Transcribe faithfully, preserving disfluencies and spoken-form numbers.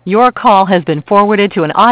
Your call has been forwarded to an auto